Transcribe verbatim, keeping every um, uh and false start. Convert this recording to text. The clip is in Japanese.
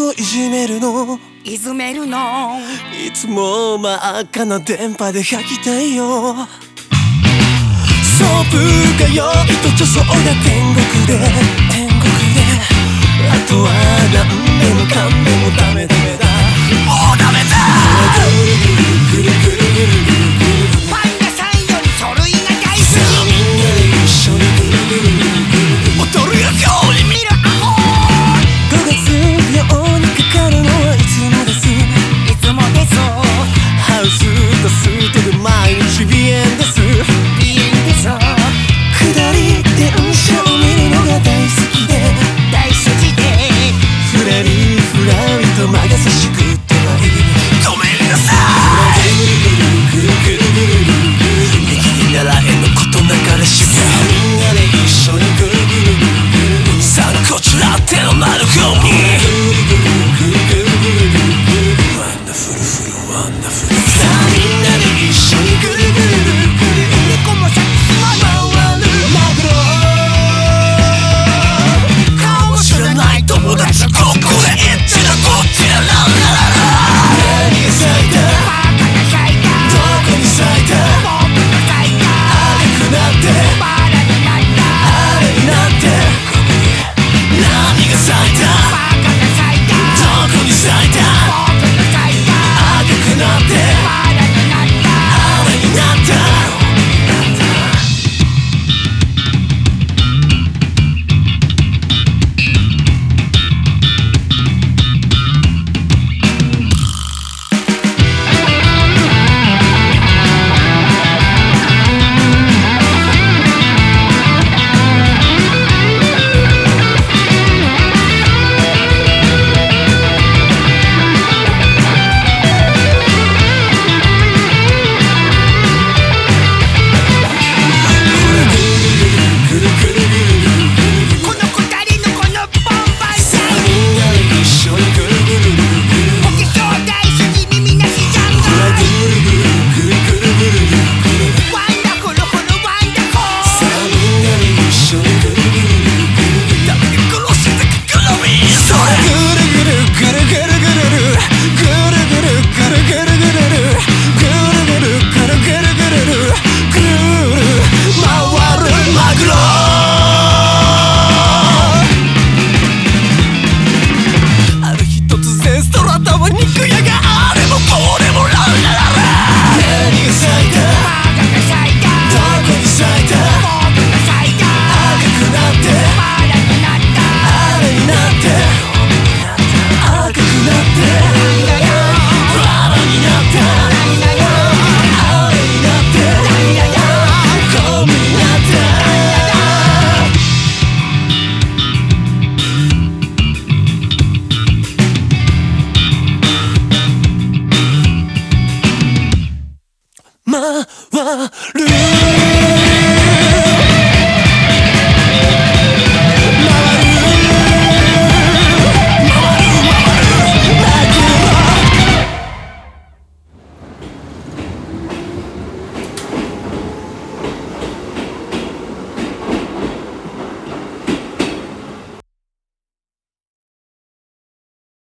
をいじめるのいずめるのいつも真っ赤な電波で吐きたいよ。ソープが良いと女装が天国で天国であとは何でもかんでもダメダメだもうダメだ。ぐるぐるぐるぐるぐるパン屋さんより書類が大好き。 さあみんなで一緒にぐるぐるぐるぐる踊るよ今日に見るアホ。ごがつ病にかかるのはいつもですいつもです。 ハウスとスートで毎日鼻炎です。 いいんです。 下り電車を見るのが大好きで大好きでふらりふらりと魔が差し食ってはいごめんなさい。ぐるぐるぐるぐるぐる右に習えのことなかれしさあみんなで一緒にぐるぐるぐるぐるさあこちら手の丸ごにぐるぐるぐるぐるぐるぐるワンダフルフルワンダフルさあみんなで一緒にぐるぐるぐるぐる猫もさっきも回るマグロ顔も知らない友達ここでエッチなこっちらランラララ何が咲いたバカが咲いた。 どこに咲いた僕が咲いた。 赤くなってバラになった。 あれになって何が咲いたバカが咲いた。 どこに咲いた僕が咲いた。 赤くなってバラになった。 あれになったこの二人のこのボンバイさあみんなで一緒にぐるぐるぐるぐるお化粧大好き耳なしジャンぐガるぐるぐるぐるぐるぐるぐるワンダフルフルワンダフさあみんなで一緒にぐるぐるぐるぐるダメで殺してくるみそれぐるぐるぐるぐるぐるぐるぐるぐるぐるぐるぐるぐるぐるぐるぐるぐるぐるぐる回るマグロある日突然ストラタは肉屋があれもこれもランラララ何が咲いたバカが咲いた。 どこに咲いた僕が咲いた。 赤くなってバラになった。 あれになって赤くなってバラになってあれになってゴムになって回る